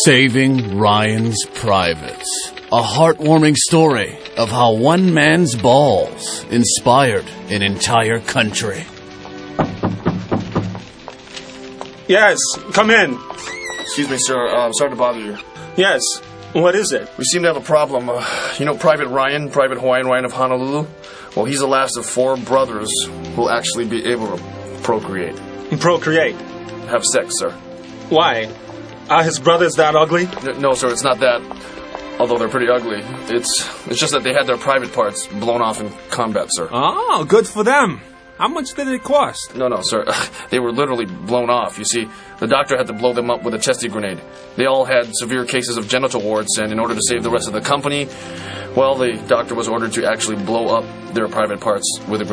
Saving Ryan's Privates. A heartwarming story of how one man's balls inspired an entire country. Yes, come in. Excuse me, sir. Sorry to bother you. Yes, what is it? We seem to have a problem. Private Ryan, Private Hawaiian Ryan of Honolulu? Well, he's the last of 4 brothers who'll actually be able to procreate. Procreate? Have sex, sir. Why? Are his brothers that ugly? No, sir, it's not that. Although they're pretty ugly. It's just that they had their private parts blown off in combat, sir. Oh, good for them. How much did it cost? No, sir. They were literally blown off. You see, the doctor had to blow them up with a chesty grenade. They all had severe cases of genital warts, and in order to save the rest of the company, well, the doctor was ordered to actually blow up their private parts with a grenade.